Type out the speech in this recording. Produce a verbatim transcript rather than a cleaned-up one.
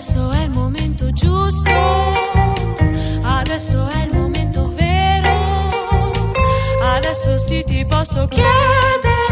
adesso è il momento giusto, adesso è il momento vero, adesso sì ti posso chiedere